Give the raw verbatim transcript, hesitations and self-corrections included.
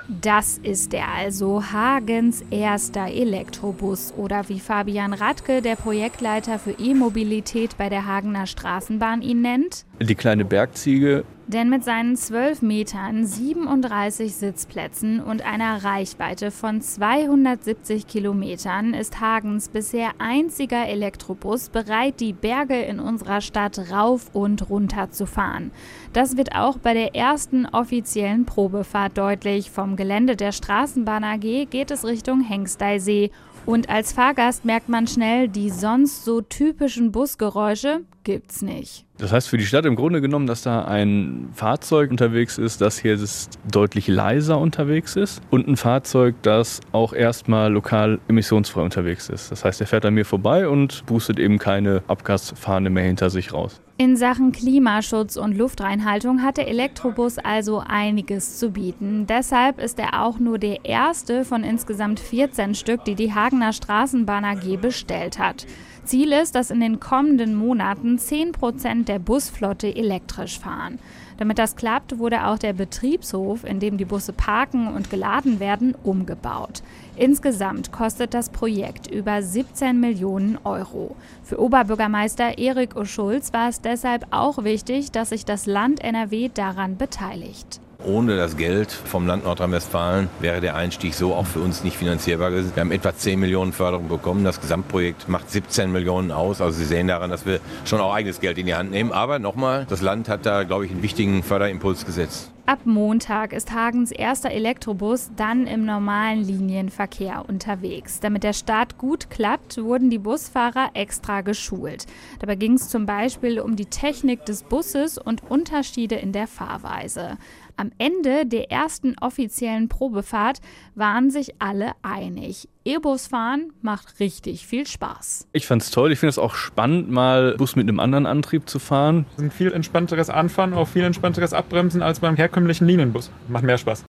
Das ist er also, Hagens erster Elektrobus oder wie Fabian Radke, der Projektleiter für E-Mobilität bei der Hagener Straßenbahn, ihn nennt. Die kleine Bergziege. Denn mit seinen zwölf Metern, siebenunddreißig Sitzplätzen und einer Reichweite von zweihundertsiebzig Kilometern ist Hagens bisher einziger Elektrobus bereit, die Berge in unserer Stadt rauf und runter zu fahren. Das wird auch bei der ersten offiziellen Probefahrt deutlich. Vom Gelände der Straßenbahn A G geht es Richtung Hengsteysee. Und als Fahrgast merkt man schnell, die sonst so typischen Busgeräusche gibt's nicht. Das heißt für die Stadt im Grunde genommen, dass da ein Fahrzeug unterwegs ist, das hier ist deutlich leiser unterwegs ist und ein Fahrzeug, das auch erstmal lokal emissionsfrei unterwegs ist. Das heißt, er fährt an mir vorbei und boostet eben keine Abgasfahne mehr hinter sich raus. In Sachen Klimaschutz und Luftreinhaltung hat der Elektrobus also einiges zu bieten. Deshalb ist er auch nur der erste von insgesamt vierzehn Stück, die die Hagener Straßenbahn A G bestellt hat. Ziel ist, dass in den kommenden Monaten zehn Prozent der Busflotte elektrisch fahren. Damit das klappt, wurde auch der Betriebshof, in dem die Busse parken und geladen werden, umgebaut. Insgesamt kostet das Projekt über siebzehn Millionen Euro. Für Oberbürgermeister Erik Oschulz war es deshalb auch wichtig, dass sich das Land N R W daran beteiligt. Ohne das Geld vom Land Nordrhein-Westfalen wäre der Einstieg so auch für uns nicht finanzierbar gewesen. Wir haben etwa zehn Millionen Förderung bekommen. Das Gesamtprojekt macht siebzehn Millionen aus. Also Sie sehen daran, dass wir schon auch eigenes Geld in die Hand nehmen. Aber nochmal, das Land hat da, glaube ich, einen wichtigen Förderimpuls gesetzt. Ab Montag ist Hagens erster Elektrobus dann im normalen Linienverkehr unterwegs. Damit der Start gut klappt, wurden die Busfahrer extra geschult. Dabei ging es zum Beispiel um die Technik des Busses und Unterschiede in der Fahrweise. Am Ende der ersten offiziellen Probefahrt waren sich alle einig. E-Bus fahren macht richtig viel Spaß. Ich fand's toll. Ich finde es auch spannend, mal Bus mit einem anderen Antrieb zu fahren. Ein viel entspannteres Anfahren, auch viel entspannteres Abbremsen als beim herkömmlichen Linienbus. Macht mehr Spaß.